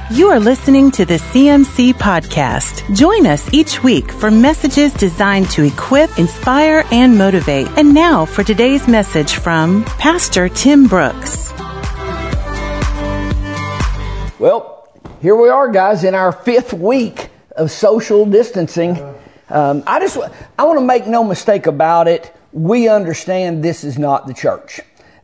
You are listening to the CMC Podcast. Join us each week for messages designed to equip, inspire, and motivate. And now for today's message from Pastor Tim Brooks. Well, here we are, guys, in our 5th week of social distancing. I want to make no mistake about it. We understand this is not the church.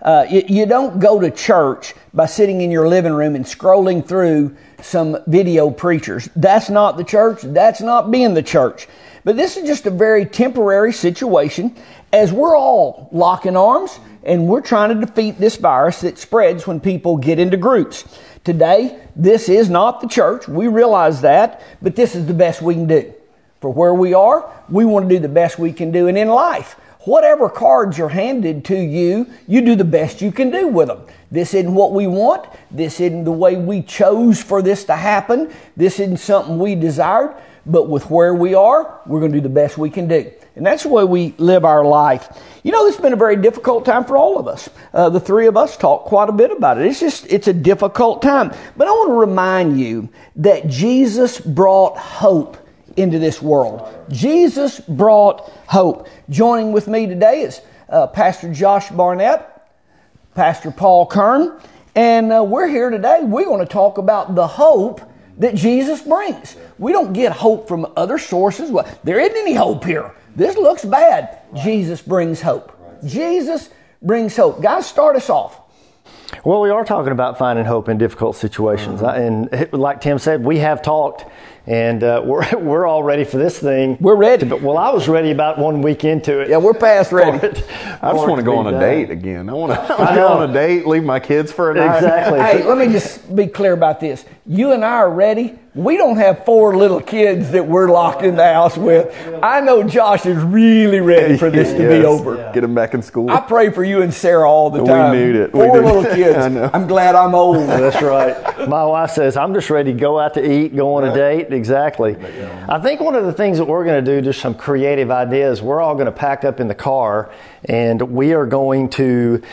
You don't go to church by sitting in your living room and scrolling through some video preachers. That's not the church. That's not being the church. But this is just a very temporary situation as we're all locking arms and we're trying to defeat this virus that spreads when people get into groups. Today, this is not the church. We realize that, but this is the best we can do. For where we are, we want to do the best we can do. And in life, whatever cards are handed to you, you do the best you can do with them. This isn't what we want. This isn't the way we chose for this to happen. This isn't something we desired. But with where we are, we're going to do the best we can do. And that's the way we live our life. You know, it's been a very difficult time for all of us. The three of us talk quite a bit about it. It's a difficult time. But I want to remind you that Jesus brought hope into this world. Jesus brought hope. Joining with me today is Pastor Josh Barnett, Pastor Paul Kern, and we're here today. We're going to talk about the hope that Jesus brings. We don't get hope from other sources. Well, there isn't any hope here. This looks bad. Jesus brings hope. Jesus brings hope. Guys, start us off. Well, we are talking about finding hope in difficult situations. And like Tim said, we have talked. And we're all ready for this thing. We're ready. Well, I was ready about 1 week into it. Yeah, we're past ready. I just want to go on a date again. I want to go on a date, leave my kids for a night. Exactly. Hey, let me just be clear about this. You and I are ready. We don't have 4 little kids that we're locked in the house with. I know Josh is really ready for this to be over. Get him back in school. I pray for you and Sarah all the time. We need it. 4 little kids. I'm glad I'm old. That's right. My wife says, I'm just ready to go out to eat, go on a date. Exactly. I think one of the things that we're going to do, just some creative ideas, we're all going to pack up in the car and we are going to,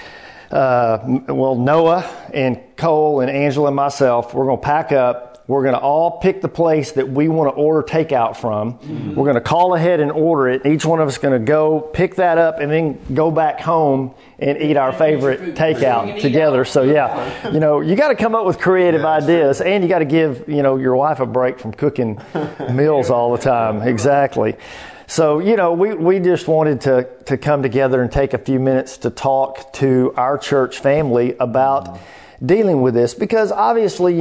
Noah and Cole and Angela and myself, we're going to pack up. We're going to all pick the place that we want to order takeout from. Mm-hmm. We're going to call ahead and order it. Each one of us is going to go pick that up and then go back home and eat our favorite takeout together. So yeah, you got to come up with creative ideas and you got to give, your wife a break from cooking meals all the time. Exactly. So, we just wanted to come together and take a few minutes to talk to our church family about dealing with this, because obviously,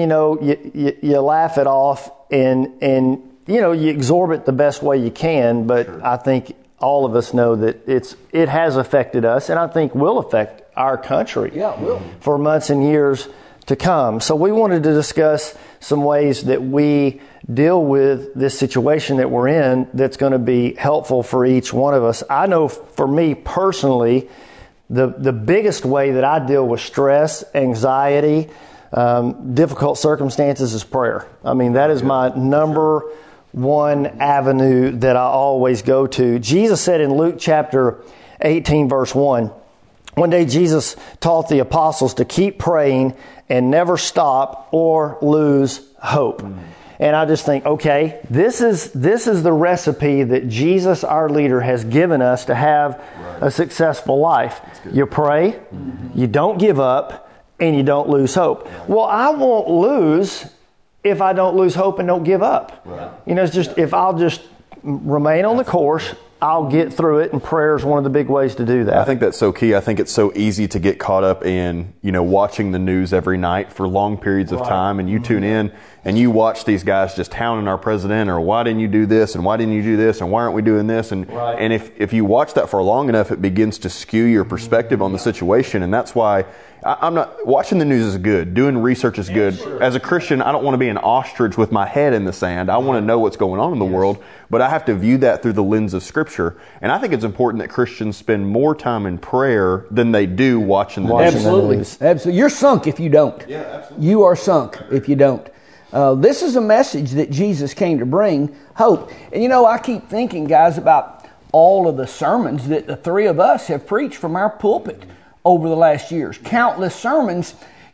you laugh it off and you absorb it the best way you can. But sure. I think all of us know that it has affected us, and I think will affect our country for months and years to come. So we wanted to discuss some ways that we deal with this situation that we're in that's going to be helpful for each one of us. I know for me personally, the biggest way that I deal with stress, anxiety, difficult circumstances is prayer. I mean, that is my number one avenue that I always go to. Jesus said in Luke chapter 18, verse 1, one day Jesus taught the apostles to keep praying and never stop or lose hope. And I just think, okay, this is the recipe that Jesus, our leader, has given us to have a successful life. You pray, you don't give up, and you don't lose hope. Well, I won't lose if I don't lose hope and don't give up. Right. It's just, if I'll just remain on the course, I'll get through it, and prayer is one of the big ways to do that. I think that's so key. I think it's so easy to get caught up in, watching the news every night for long periods of time, and you tune in and you watch these guys just hounding our president, or why didn't you do this, and why didn't you do this, and why aren't we doing this? And and if you watch that for long enough, it begins to skew your perspective on the situation, and that's why I'm not, watching the news is good. Doing research is good. Sure. As a Christian, I don't want to be an ostrich with my head in the sand. I want to know what's going on in the world, but I have to view that through the lens of Scripture. And I think it's important that Christians spend more time in prayer than they do watching the news. Absolutely. You're sunk if you don't. Yeah, absolutely. You are sunk if you don't. This is a message that Jesus came to bring, hope. And I keep thinking, guys, about all of the sermons that the three of us have preached from our pulpit over the last years. Countless sermons.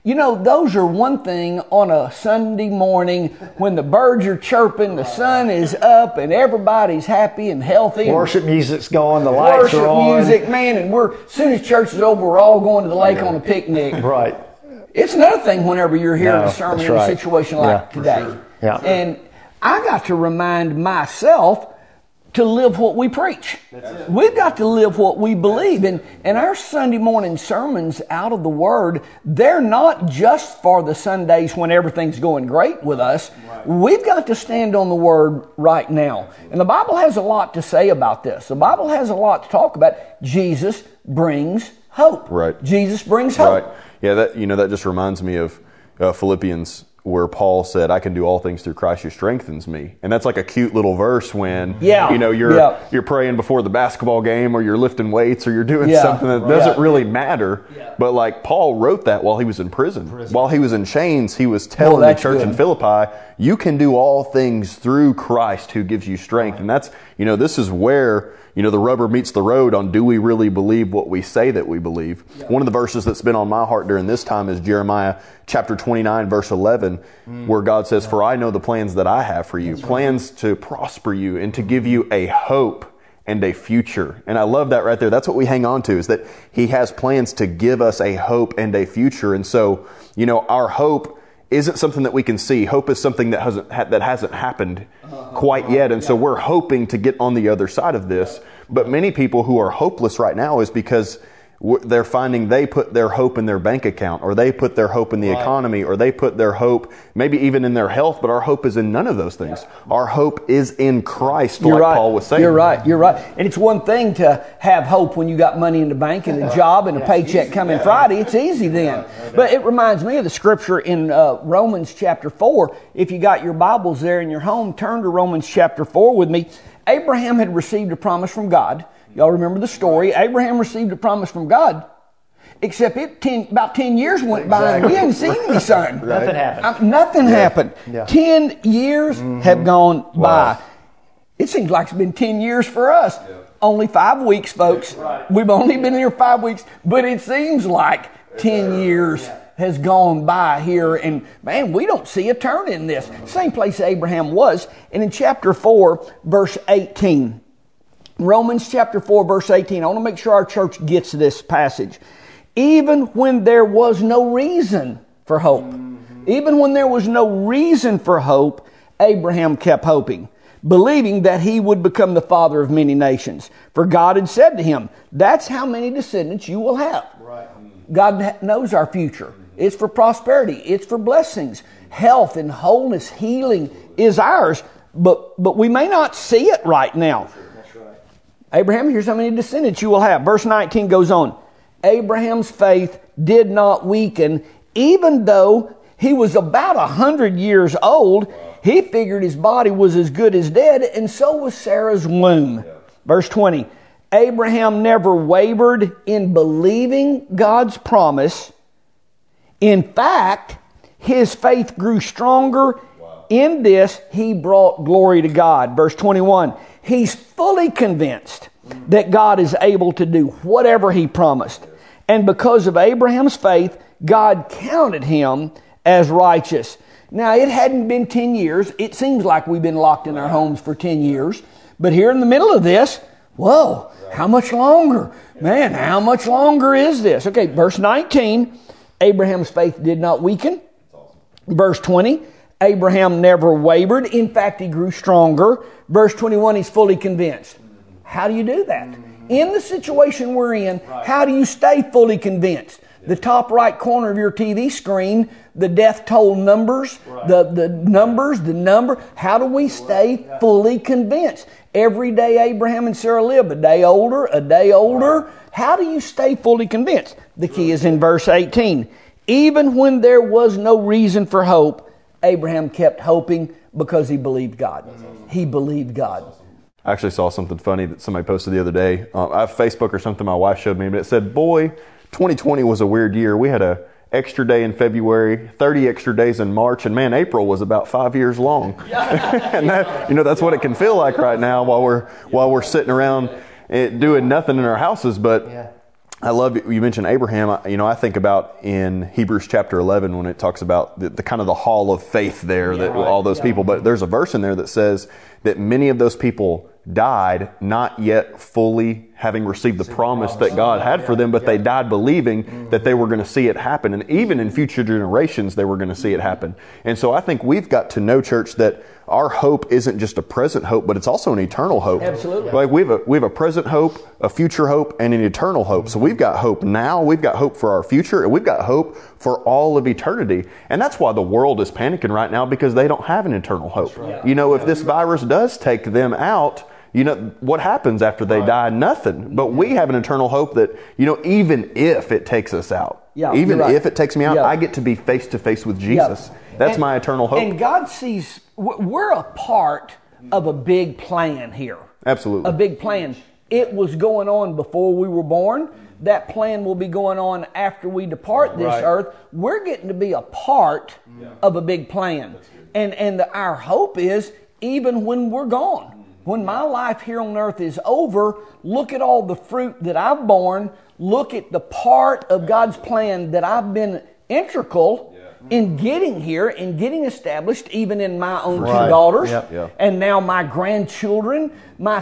You know, those are one thing on a Sunday morning when the birds are chirping, the sun is up, and everybody's happy and healthy. Worship music's going, the lights are on. Worship music, man, and as soon as church is over, we're all going to the lake on a picnic. Right. It's another thing whenever you're hearing a sermon in a situation like today. Sure. Yeah. And I got to remind myself to live what we preach. We've got to live what we believe. And our Sunday morning sermons out of the Word, they're not just for the Sundays when everything's going great with us. Right. We've got to stand on the Word right now. And the Bible has a lot to say about this. The Bible has a lot to talk about. Jesus brings hope. Right. Jesus brings hope. Right. Yeah, that just reminds me of Philippians, where Paul said, I can do all things through Christ who strengthens me. And that's like a cute little verse when, you're praying before the basketball game, or you're lifting weights, or you're doing something that doesn't really matter. Yeah. But like Paul wrote that while he was in prison. While he was in chains, he was telling the church in Philippi, you can do all things through Christ who gives you strength. And that's, this is where, the rubber meets the road on, do we really believe what we say that we believe? Yeah. One of the verses that's been on my heart during this time is Jeremiah chapter 29, verse 11, where God says, for I know the plans that I have for you, plans to prosper you and to give you a hope and a future. And I love that right there. That's what we hang on to, is that He has plans to give us a hope and a future. And so, our hope isn't something that we can see. Hope is something that hasn't happened quite yet. And so we're hoping to get on the other side of this. But many people who are hopeless right now is because they're finding they put their hope in their bank account, or they put their hope in the economy, or they put their hope maybe even in their health, but our hope is in none of those things. Our hope is in Christ, Paul was saying. You're right. And it's one thing to have hope when you got money in the bank and a job and a paycheck coming Friday. It's easy then. But it reminds me of the scripture in Romans chapter 4. If you got your Bibles there in your home, turn to Romans chapter 4 with me. Abraham had received a promise from God. Y'all remember the story. Abraham received a promise from God, except about 10 years went by and we hadn't seen any son. Nothing happened. Nothing happened. Yeah. 10 years have gone by. It seems like it's been 10 years for us. Yeah. Only 5 weeks, folks. Right. We've only been here 5 weeks, but it seems like 10 years has gone by here, and man, we don't see a turn in this. Same place Abraham was. And in chapter 4, verse 18, Romans chapter 4, verse 18. I want to make sure our church gets this passage. Even when there was no reason for hope, even when there was no reason for hope, Abraham kept hoping, believing that he would become the father of many nations. For God had said to him, that's how many descendants you will have. Right. God knows our future. It's for prosperity. It's for blessings. Health and wholeness, healing is ours. But we may not see it right now. Abraham, here's how many descendants you will have. Verse 19 goes on. Abraham's faith did not weaken, even though he was about 100 years old. He figured his body was as good as dead, and so was Sarah's womb. Verse 20. Abraham never wavered in believing God's promise. In fact, his faith grew stronger. In this, he brought glory to God. Verse 21. He's fully convinced that God is able to do whatever He promised. And because of Abraham's faith, God counted him as righteous. Now, it hadn't been 10 years. It seems like we've been locked in our homes for 10 years. But here in the middle of this, whoa, how much longer? Man, how much longer is this? Okay, verse 19, Abraham's faith did not weaken. Verse 20, Abraham never wavered. In fact, he grew stronger. Verse 21, he's fully convinced. How do you do that? In the situation we're in, how do you stay fully convinced? The top right corner of your TV screen, the death toll numbers, the number. How do we stay fully convinced? Every day Abraham and Sarah live, a day older. How do you stay fully convinced? The key is in verse 18. Even when there was no reason for hope, Abraham kept hoping because he believed God. He believed God. I actually saw something funny that somebody posted the other day. I have Facebook or something my wife showed me, but it said, boy, 2020 was a weird year. We had an extra day in February, 30 extra days in March, and man, April was about 5 years long. And that's what it can feel like right now while we're sitting around doing nothing in our houses. But I love you mentioned Abraham. I think about in Hebrews chapter 11 when it talks about the kind of the hall of faith there, all those people. But there's a verse in there that says that many of those people died not yet fully having received the promise that God had for them, but they died believing that they were going to see it happen. And even in future generations, they were going to see it happen. And so I think we've got to know, church, that our hope isn't just a present hope, but it's also an eternal hope. Absolutely. Like we have a present hope, a future hope, and an eternal hope. So we've got hope now, we've got hope for our future, and we've got hope for all of eternity. And that's why the world is panicking right now, because they don't have an eternal hope. Right. If this virus does take them out, what happens after they die? Nothing. But we have an eternal hope that, even if it takes us out, even if it takes me out, I get to be face to face with Jesus. That's my eternal hope. And God sees, we're a part of a big plan here. Absolutely. A big plan. It was going on before we were born. That plan will be going on after we depart this earth. We're getting to be a part of a big plan. And our hope is, even when we're gone, when my life here on earth is over, look at all the fruit that I've borne. Look at the part of God's plan that I've been integral in getting here and getting established, even in my own two daughters. And now my grandchildren, my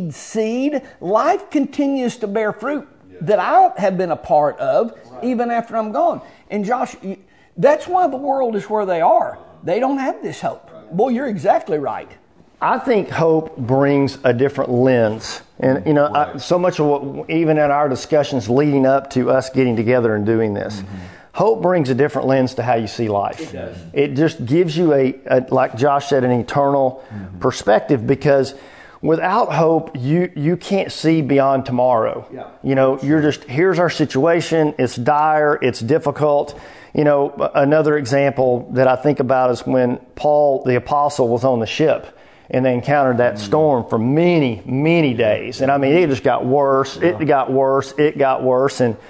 seed. Life continues to bear fruit that I have been a part of, even after I'm gone. And Josh, that's why the world is where they are. They don't have this hope. Boy, you're exactly right. I think hope brings a different lens. And, so much of what, even in our discussions leading up to us getting together and doing this, hope brings a different lens to how you see life. It does. It just gives you like Josh said, an eternal perspective, because without hope, you can't see beyond tomorrow. You're just, here's our situation. It's dire. It's difficult. Another example that I think about is when Paul, the apostle, was on the ship. And they encountered that storm for many, many days. And it just got worse. It got worse. It got worse. And,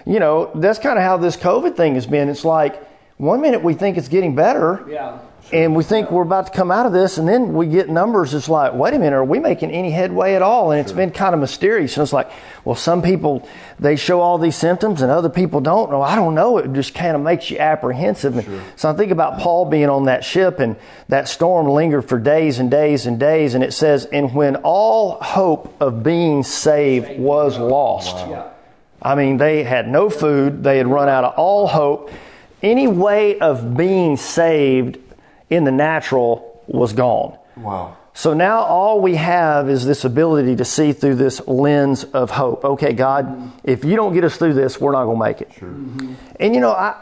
that's kind of how this COVID thing has been. It's like, one minute we think it's getting better. And we think we're about to come out of this. And then we get numbers. It's like, wait a minute, are we making any headway at all? And it's been kind of mysterious. And it's like, well, some people, they show all these symptoms and other people don't. No, I don't know. It just kind of makes you apprehensive. And so I think about Paul being on that ship, and that storm lingered for days and days and days. And it says, and when all hope of being saved was lost. They had no food. They had run out of all hope. Any way of being saved in the natural was gone. Wow. So now all we have is this ability to see through this lens of hope. Okay, God, if you don't get us through this, we're not going to make it. And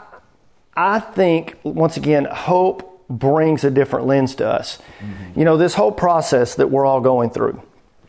I think, once again, hope brings a different lens to us. This whole process that we're all going through,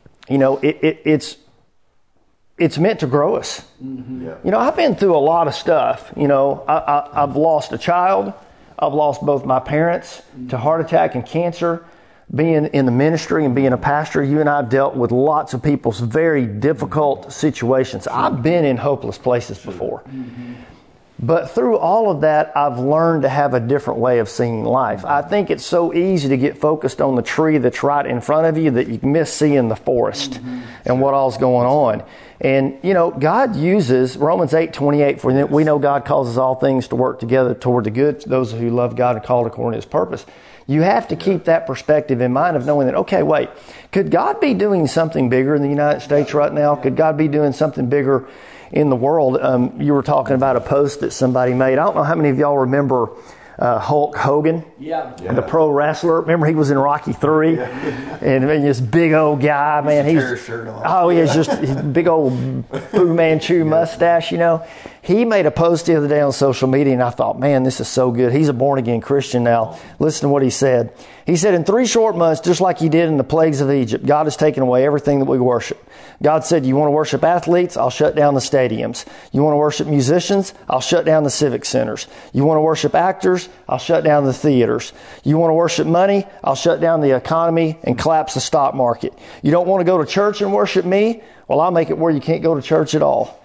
it's meant to grow us. I've been through a lot of stuff. I've lost a child. I've lost both my parents to heart attack and cancer. Being in the ministry and being a pastor, you and I have dealt with lots of people's very difficult situations. I've been in hopeless places before. But through all of that, I've learned to have a different way of seeing life. I think it's so easy to get focused on the tree that's right in front of you that you miss seeing the forest and what all's going on. And, God uses Romans 8:28, for we know God causes all things to work together toward the good, those who love God and called according to His purpose. You have to keep that perspective in mind of knowing that, okay, wait, could God be doing something bigger in the United States right now? Could God be doing something bigger in the world? You were talking about a post that somebody made. I don't know how many of y'all remember Hulk Hogan, the pro wrestler. Remember he was in Rocky III, and this big old guy, man. He has just big old Fu Manchu mustache. He made a post the other day on social media, and I thought, man, this is so good. He's a born again Christian now. Listen to what he said. He said, in 3 short months, just like He did in the plagues of Egypt, God has taken away everything that we worship. God said, you want to worship athletes? I'll shut down the stadiums. You want to worship musicians? I'll shut down the civic centers. You want to worship actors? I'll shut down the theaters. You want to worship money? I'll shut down the economy and collapse the stock market. You don't want to go to church and worship me? Well, I'll make it where you can't go to church at all.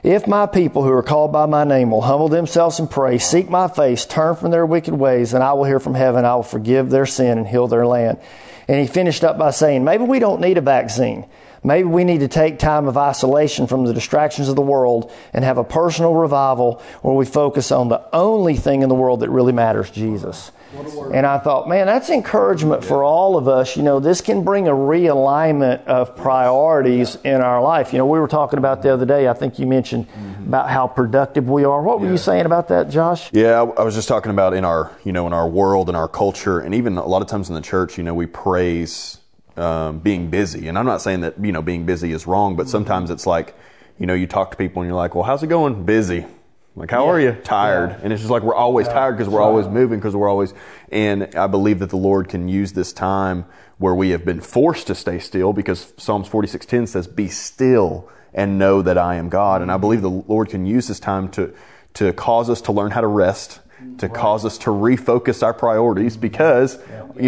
If my people who are called by my name will humble themselves and pray, seek my face, turn from their wicked ways, then I will hear from heaven, I will forgive their sin and heal their land. And he finished up by saying, maybe we don't need a vaccine. Maybe we need to take time of isolation from the distractions of the world and have a personal revival where we focus on the only thing in the world that really matters, Jesus. And I thought, man, that's encouragement for all of us. This can bring a realignment of priorities in our life. We were talking about the other day, I think you mentioned about how productive we are. What were you saying about that, Josh? Yeah, I was just talking about in our world, in our culture, and even a lot of times in the church, we praise being busy. And I'm not saying that, being busy is wrong, but sometimes it's like, you talk to people and you're like, well, how's it going? Busy. Like, how are you? Tired. Yeah. And it's just like we're always tired because we're always moving, because we're always... And I believe that the Lord can use this time where we have been forced to stay still, because Psalms 46:10 says, be still and know that I am God. And I believe the Lord can use this time to cause us to learn how to rest, to cause us to refocus our priorities, because,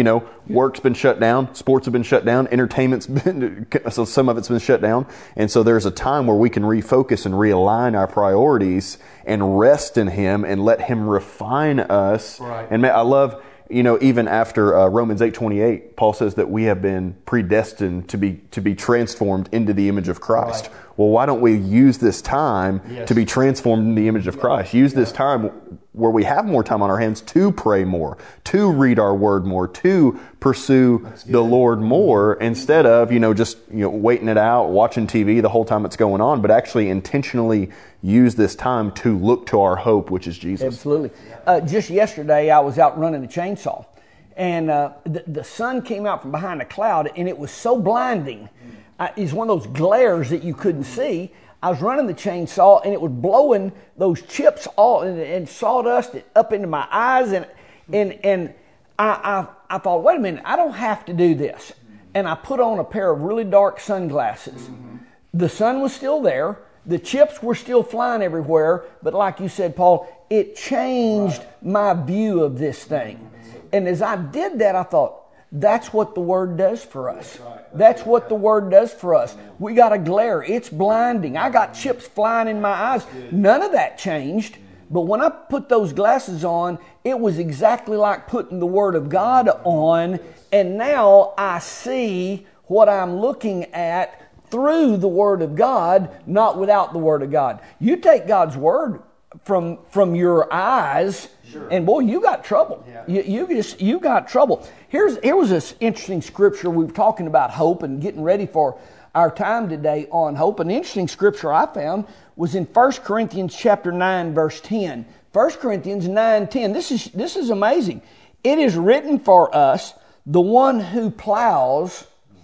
work's been shut down, sports have been shut down, entertainment's been, so some of it's been shut down. And so there's a time where we can refocus and realign our priorities and rest in Him and let Him refine us. Right. And I love, even after Romans 8:28, Paul says that we have been predestined to be transformed into the image of Christ. Right. Well, why don't we use this time to be transformed in the image of Christ? Use this time where we have more time on our hands to pray more, to read our word more, to pursue the Lord more, instead of, just, waiting it out, watching TV the whole time it's going on, but actually intentionally use this time to look to our hope, which is Jesus. Absolutely. Just yesterday, I was out running a chainsaw, and the sun came out from behind a cloud, and it was so blinding. It's one of those glares that you couldn't see. I was running the chainsaw, and it was blowing those chips all and sawdust up into my eyes, and I thought, wait a minute, I don't have to do this. And I put on a pair of really dark sunglasses. The sun was still there. The chips were still flying everywhere, but like you said, Paul, it changed my view of this thing. And as I did that, I thought, that's what the Word does for us. That's what the Word does for us. We got a glare. It's blinding. I got chips flying in my eyes. None of that changed. But when I put those glasses on, it was exactly like putting the Word of God on. And now I see what I'm looking at through the Word of God, not without the Word of God. You take God's Word from your eyes, and boy, you got trouble. You got trouble. Here was this interesting scripture. We were talking about hope and getting ready for our time today on hope. An interesting scripture I found was in 1 Corinthians chapter 9, verse 10. 1 Corinthians 9:10. This is amazing. It is written for us, the one who plows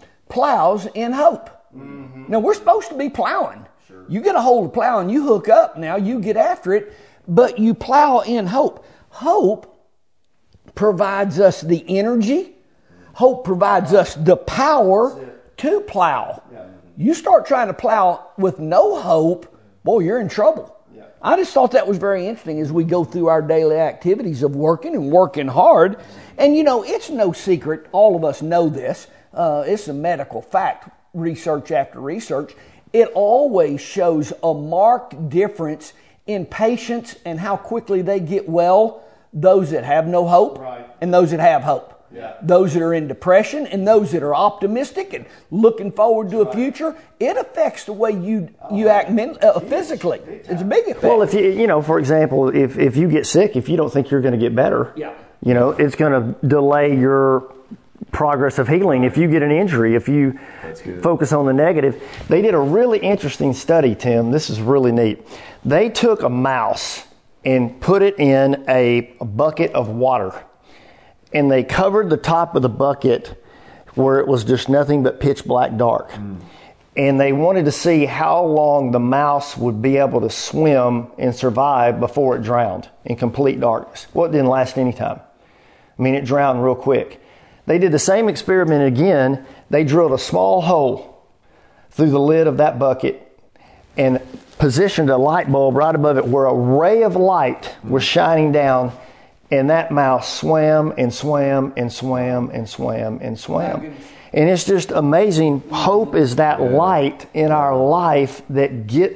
in hope. Mm-hmm. Now, we're supposed to be plowing. Sure. You get a hold of plow and you hook up now, you get after it, but you plow in hope. Hope provides us the energy. Hope provides us the power to plow. Yeah. You start trying to plow with no hope, boy, you're in trouble. Yeah. I just thought that was very interesting as we go through our daily activities of working hard. And it's no secret. All of us know this. It's a medical fact. Research after research, it always shows a marked difference in patients and how quickly they get well. Those that have no hope and those that have hope. Yeah. Those that are in depression and those that are optimistic and looking forward to a future. It affects the way you act physically. It's a big effect. Well, if you for example, if you get sick, if you don't think you're going to get better, it's going to delay your progress of healing. If you get an injury, if you focus on the negative. They did a really interesting study, Tim. This is really neat. They took a mouse and put it in a bucket of water, and they covered the top of the bucket where it was just nothing but pitch black dark. And they wanted to see how long the mouse would be able to swim and survive before it drowned in complete darkness. Well, it didn't last any time. It drowned real quick. They did the same experiment again. They drilled a small hole through the lid of that bucket and positioned a light bulb right above it where a ray of light was shining down, and that mouse swam and swam and swam and swam and swam. And it's just amazing. Hope is that light in our life that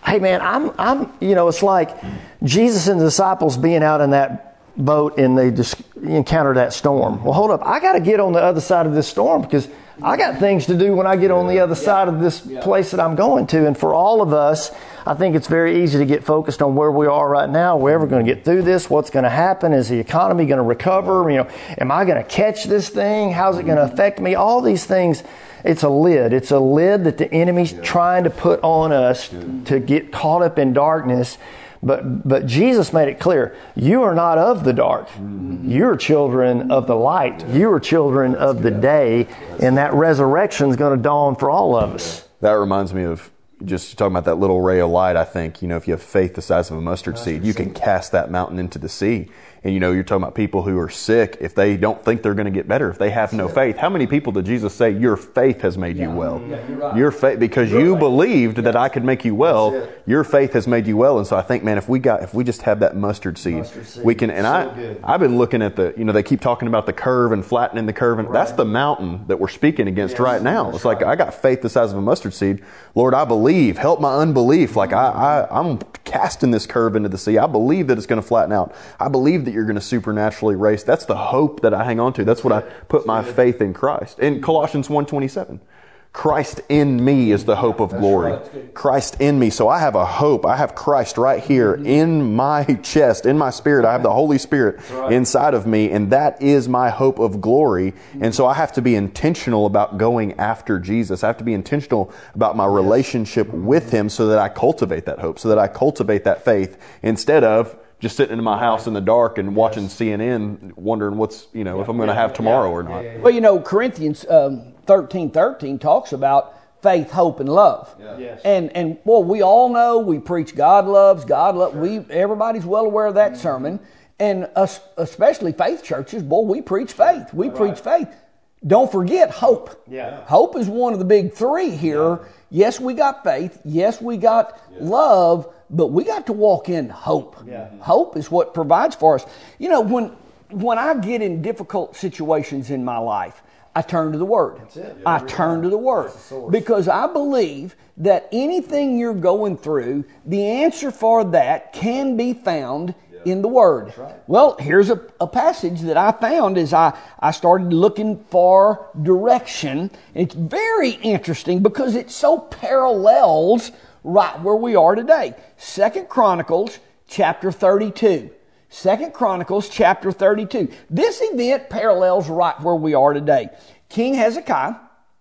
hey man, I'm it's like Jesus and the disciples being out in that boat and they just encounter that storm. Well, hold up. I got to get on the other side of this storm because I got things to do when I get on the other side of this place that I'm going to. And for all of us, I think it's very easy to get focused on where we are right now. We're ever going to get through this? What's going to happen? Is the economy going to recover? Am I going to catch this thing? How's it going to affect me? All these things. It's a lid. It's a lid that the enemy's trying to put on us to get caught up in darkness. But Jesus made it clear, you are not of the dark. You're children of the light. You are children of the day. And that resurrection is going to dawn for all of us. That reminds me of just talking about that little ray of light. I think, if you have faith the size of a mustard seed, you can cast that mountain into the sea. And you're talking about people who are sick. If they don't think they're going to get better, if they have no faith, how many people did Jesus say, your faith has made you well? Yeah, you're right. Your faith, because you believed that I could make you well, your faith has made you well. And so I think, man, if we just have that mustard seed, we can, and I've been looking at they keep talking about the curve and flattening the curve. And that's the mountain that we're speaking against right now. It's like, I got faith the size of a mustard seed. Lord, I believe, help my unbelief. Like I'm casting this curve into the sea. I believe that it's going to flatten out. I believe that you're going to supernaturally race. That's the hope that I hang on to. That's what I put my faith in Christ. In Colossians 1:27, Christ in me is the hope of glory. Christ in me. So I have a hope. I have Christ right here in my chest, in my spirit. I have the Holy Spirit inside of me, and that is my hope of glory. And so I have to be intentional about going after Jesus. I have to be intentional about my relationship with Him so that I cultivate that hope, so that I cultivate that faith instead of just sitting in my house in the dark and watching CNN, wondering what's, if I'm going to have tomorrow or not. Well, Corinthians 13:13 talks about faith, hope, and love. Yes. And we all know we preach God loves. Everybody's well aware of that sermon. And especially faith churches, we preach faith. We preach faith. Don't forget hope. Yeah. Hope is one of the big three here. Yeah. Yes, we got faith. Yes, we got love. But we got to walk in hope. Yeah. Hope is what provides for us. When I get in difficult situations in my life, I turn to the Word. That's it. I turn to the Word. Because I believe that anything you're going through, the answer for that can be found in the Word. That's right. Well, here's a passage that I found as I started looking for direction. It's very interesting because it so parallels right where we are today. 2 Chronicles chapter 32. 2 Chronicles chapter 32. This event parallels right where we are today. King Hezekiah,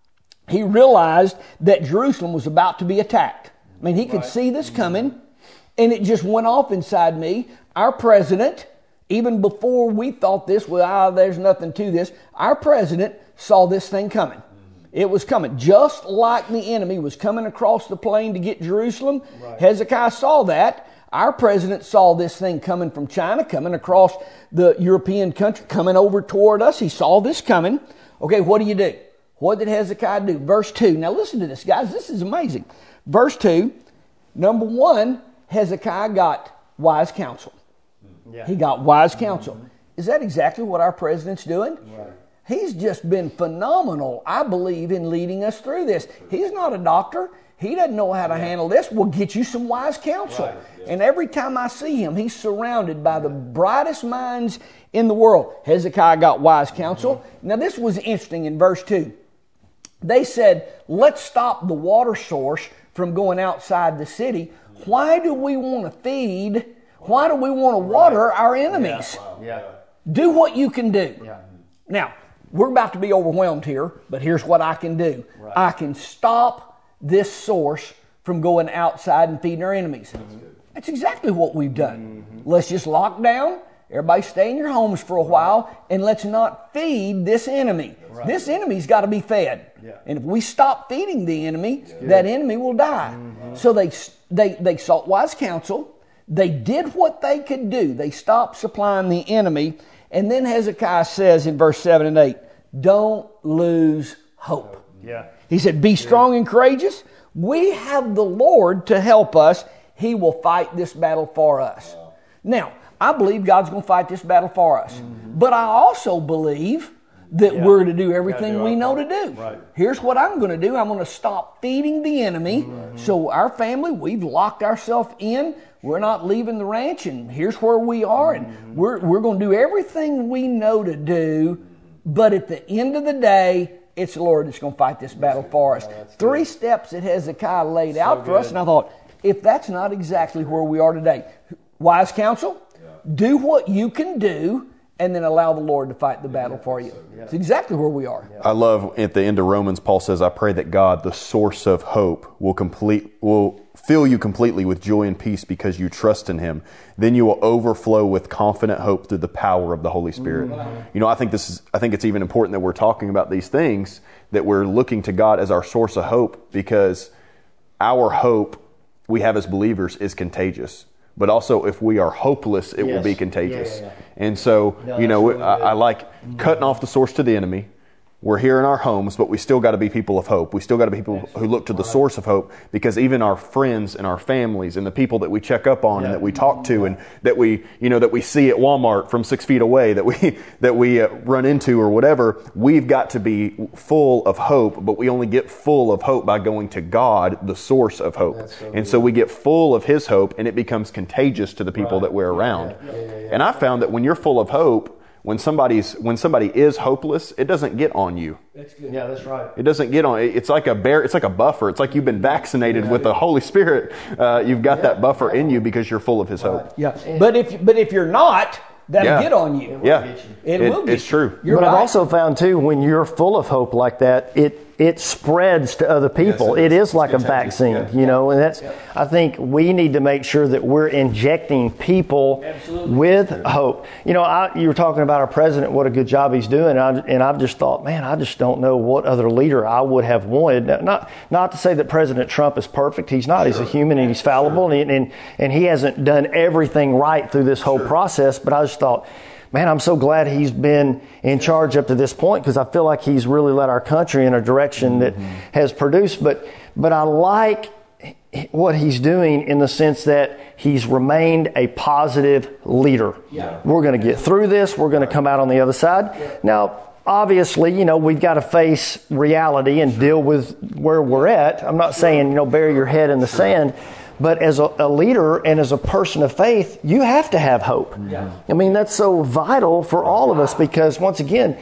he realized that Jerusalem was about to be attacked. I mean, he could see this coming, and it just went off inside me. Our president, even before we thought this, there's nothing to this, our president saw this thing coming. It was coming. Just like the enemy was coming across the plain to get Jerusalem, Hezekiah saw that. Our president saw this thing coming from China, coming across the European country, coming over toward us. He saw this coming. Okay, what do you do? What did Hezekiah do? Verse 2. Now listen to this, guys. This is amazing. Verse 2, number 1, Hezekiah got wise counsel. Yeah. He got wise counsel. Mm-hmm. Is that exactly what our president's doing? Right. He's just been phenomenal, I believe, in leading us through this. He's not a doctor. He doesn't know how to handle this. We'll get you some wise counsel. Right. Yeah. And every time I see him, he's surrounded by the brightest minds in the world. Hezekiah got wise counsel. Mm-hmm. Now, this was interesting in verse 2. They said, let's stop the water source from going outside the city. Why do we want to feed? Why do we want to water our enemies? Yeah. Do what you can do. Yeah. Now, we're about to be overwhelmed here, but here's what I can do. Right. I can stop this source from going outside and feeding our enemies. That's exactly what we've done. Mm-hmm. Let's just lock down. Everybody stay in your homes for a while, and let's not feed this enemy. Right. This enemy's got to be fed. Yeah. And if we stop feeding the enemy, that enemy will die. Mm-hmm. So they sought wise counsel. They did what they could do. They stopped supplying the enemy. And then Hezekiah says in verse 7 and 8, don't lose hope. Yeah. He said, be strong and courageous. We have the Lord to help us. He will fight this battle for us. Now, I believe God's going to fight this battle for us. Mm-hmm. But I also believe that we're to do everything we know to do. Right. Here's what I'm going to do. I'm going to stop feeding the enemy. So our family, we've locked ourselves in. We're not leaving the ranch, and here's where we are, and we're going to do everything we know to do. But at the end of the day, it's the Lord that's going to fight this battle for us. 3 steps that Hezekiah laid out for us, and I thought, if that's not exactly where we are today, wise counsel, do what you can do, and then allow the Lord to fight the battle for you. It's exactly where we are. I love at the end of Romans, Paul says, I pray that God, the source of hope, will fill you completely with joy and peace because you trust in Him. Then you will overflow with confident hope through the power of the Holy Spirit. You know, I think it's even important that we're talking about these things, that we're looking to God as our source of hope, because our hope we have as believers is contagious. But also, if we are hopeless, it will be contagious. And so, I like cutting off the source to the enemy. We're here in our homes, but we still got to be people of hope. We still got to be people who look to the source of hope, because even our friends and our families and the people that we check up on and that we talk to and that we see at Walmart from 6 feet away, that we run into or whatever, we've got to be full of hope, but we only get full of hope by going to God, the source of hope. So we get full of His hope, and it becomes contagious to the people that we're around. And I found that when you're full of hope, when somebody is hopeless, it doesn't get on you. That's good. Yeah, that's right. It doesn't get on. It's like a buffer. It's like you've been vaccinated with the Holy Spirit. You've got that buffer in you because you're full of His hope. Yeah, but if you're not, that'll get on you. Yeah, it will get it's true. But I've also found too, when you're full of hope like that, it spreads to other people. It is like a vaccine, and that's. I think we need to make sure that we're injecting people with hope. You were talking about our president, what a good job he's doing, and I've just thought, man, I just don't know what other leader I would have wanted. Not to say that President Trump is perfect. He's not. He's a human and he's fallible, and he hasn't done everything right through this whole process. But I just thought, man, I'm so glad he's been in charge up to this point, because I feel like he's really led our country in a direction that has produced. But I like what he's doing in the sense that he's remained a positive leader. Yeah. We're going to get through this. We're going to come out on the other side. Yeah. Now, obviously, we've got to face reality and deal with where we're at. I'm not saying, bury your head in the sand. But as a leader and as a person of faith, you have to have hope. Yeah. I mean, that's so vital for all of us, because once again,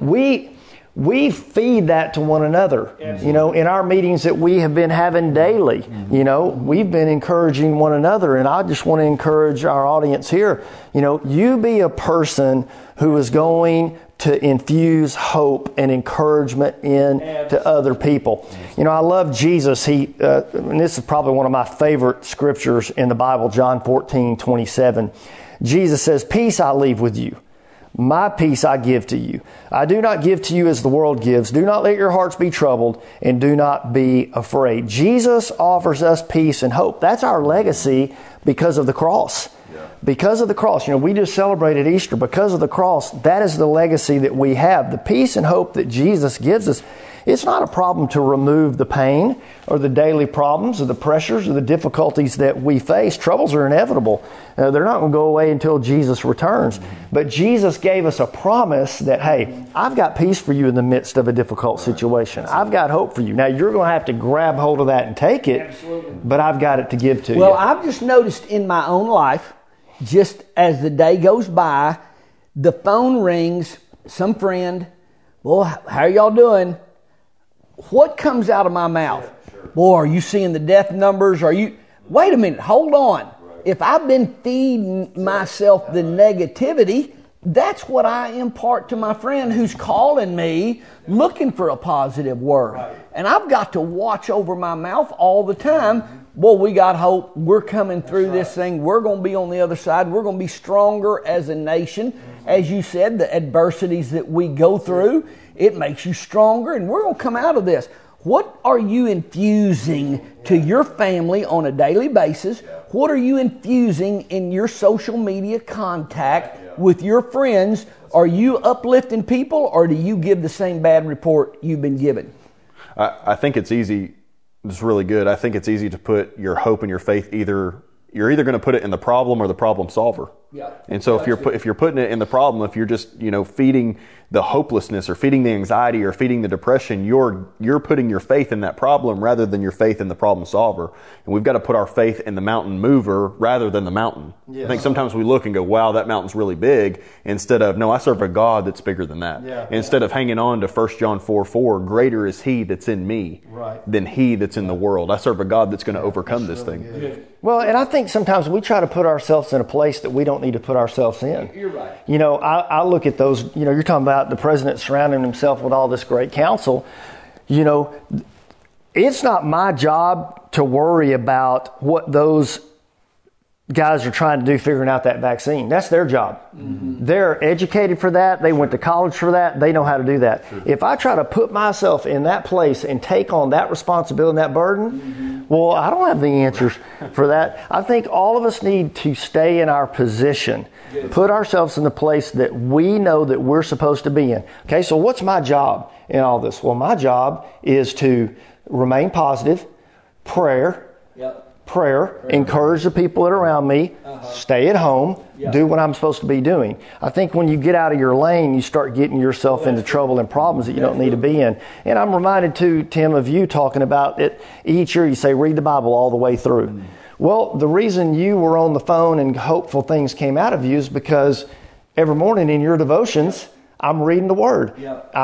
we feed that to one another. In our meetings that we have been having daily, we've been encouraging one another. And I just want to encourage our audience here, you be a person who is going to infuse hope and encouragement to other people. I love Jesus. And this is probably one of my favorite scriptures in the Bible, John 14:27. Jesus says, "Peace I leave with you. My peace I give to you. I do not give to you as the world gives. Do not let your hearts be troubled, and do not be afraid." Jesus offers us peace and hope. That's our legacy because of the cross. Because of the cross. We just celebrated Easter. Because of the cross, that is the legacy that we have. The peace and hope that Jesus gives us. It's not a problem to remove the pain or the daily problems or the pressures or the difficulties that we face. Troubles are inevitable. They're not going to go away until Jesus returns. But Jesus gave us a promise that, hey, I've got peace for you in the midst of a difficult situation. I've got hope for you. Now, you're going to have to grab hold of that and take it, but I've got it to give to you. Well, I've just noticed in my own life, just as the day goes by, the phone rings, some friend, "Well, how are y'all doing?" What comes out of my mouth? "Boy, are you seeing the death numbers? Wait a minute, hold on. If I've been feeding myself the negativity, that's what I impart to my friend who's calling me looking for a positive word. And I've got to watch over my mouth all the time. Boy, we got hope. We're coming through this thing. We're going to be on the other side. We're going to be stronger as a nation. As you said, the adversities that we go through, it makes you stronger, and we're going to come out of this. What are you infusing to your family on a daily basis? What are you infusing in your social media contact with your friends? Are you uplifting people, or do you give the same bad report you've been given? I think it's easy. It's really good. I think it's easy to put your hope and your faith you're either going to put it in the problem or the problem solver. Yeah. And so if you're putting it in the problem, if you're just, feeding the hopelessness or feeding the anxiety or feeding the depression, you're putting your faith in that problem rather than your faith in the problem solver. And we've got to put our faith in the mountain mover rather than the mountain. Yes. I think sometimes we look and go, wow, that mountain's really big, instead of, no, I serve a God that's bigger than that. Yeah. Instead of hanging on to 1 John 4:4, greater is he that's in me than he that's in the world. I serve a God that's going to overcome this thing. Good. Well, and I think sometimes we try to put ourselves in a place that we don't need to put ourselves in. You're right. I look at those, you're talking about the president surrounding himself with all this great counsel. It's not my job to worry about what those guys are trying to do figuring out that vaccine. That's their job. Mm-hmm. They're educated for that. They went to college for that. They know how to do that. Sure. If I try to put myself in that place and take on that responsibility and that burden, well, I don't have the answers for that. I think all of us need to stay in our position, put ourselves in the place that we know that we're supposed to be in. Okay, so what's my job in all this? Well, my job is to remain positive, prayer, encourage the people that are around me, stay at home, do what I'm supposed to be doing. I think when you get out of your lane, you start getting yourself into trouble and problems that you don't need to be in. And I'm reminded too, Tim, of you talking about it. Each year you say, read the Bible all the way through. Well, the reason you were on the phone and hopeful things came out of you is because every morning in your devotions, I'm reading the Word.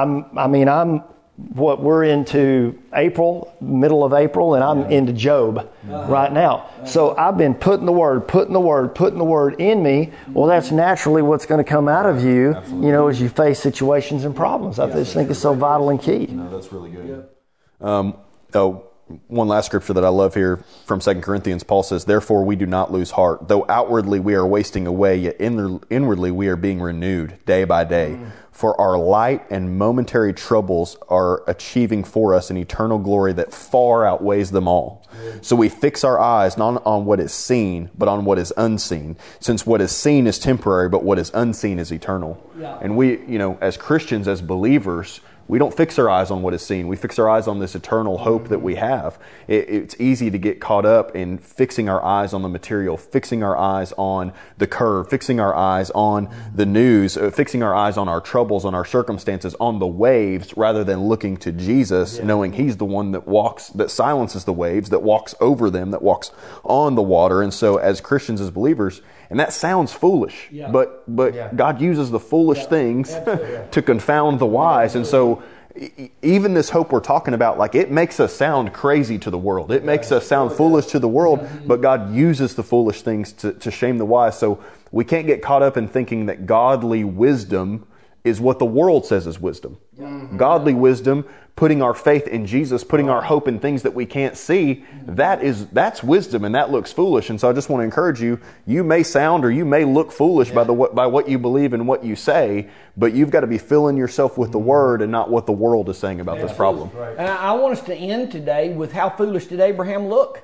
We're into April, middle of April, and I'm into Job right now. So I've been putting the word in me. Well, that's naturally what's going to come out of you, as you face situations and problems. I just think it's so vital and key. No, that's really good. One last scripture that I love here from 2 Corinthians, Paul says, therefore we do not lose heart. Though outwardly we are wasting away, yet inwardly we are being renewed day by day. For our light and momentary troubles are achieving for us an eternal glory that far outweighs them all. So we fix our eyes not on what is seen, but on what is unseen. Since what is seen is temporary, but what is unseen is eternal. And we, as Christians, as believers, we don't fix our eyes on what is seen. We fix our eyes on this eternal hope that we have. It's easy to get caught up in fixing our eyes on the material, fixing our eyes on the curve, fixing our eyes on the news, fixing our eyes on our troubles, on our circumstances, on the waves, rather than looking to Jesus, knowing He's the one that silences the waves, that walks over them, that walks on the water. And so as Christians, as believers, and that sounds foolish, but God uses the foolish things to confound the wise. And so even this hope we're talking about, it makes us sound crazy to the world. It makes us sound foolish to the world, but God uses the foolish things to shame the wise. So we can't get caught up in thinking that godly wisdom is what the world says is wisdom. Godly wisdom, putting our faith in Jesus, putting our hope in things that we can't see, that's wisdom, and that looks foolish. And so I just want to encourage you, you may sound or you may look foolish by what you believe and what you say, but you've got to be filling yourself with the Word and not what the world is saying about this problem. And I want us to end today with how foolish did Abraham look?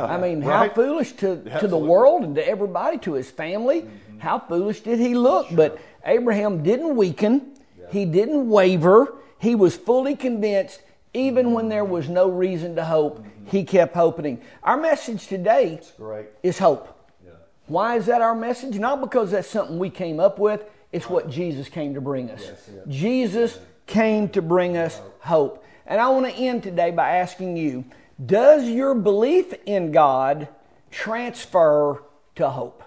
How foolish to the world and to everybody, to his family. How foolish did he look? But Abraham didn't weaken. He didn't waver. He was fully convinced, even when there was no reason to hope. He kept hoping. Our message today is hope. Why is that our message? Not because that's something we came up with. It's what Jesus came to bring us. Jesus came to bring us hope. And I want to end today by asking you, does your belief in God transfer to hope?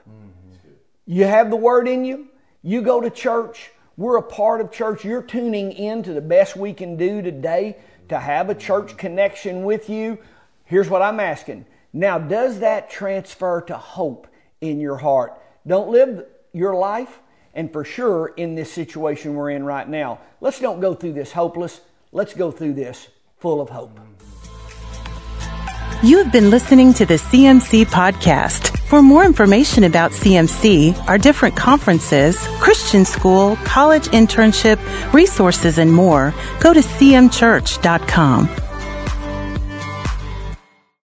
You have the Word in you. You go to church. We're a part of church. You're tuning in to the best we can do today to have a church connection with you. Here's what I'm asking. Now, does that transfer to hope in your heart? Don't live your life, and for sure in this situation we're in right now. Let's don't go through this hopeless. Let's go through this full of hope. You have been listening to the CMC Podcast. For more information about CMC, our different conferences, Christian school, college internship, resources, and more, go to cmchurch.com.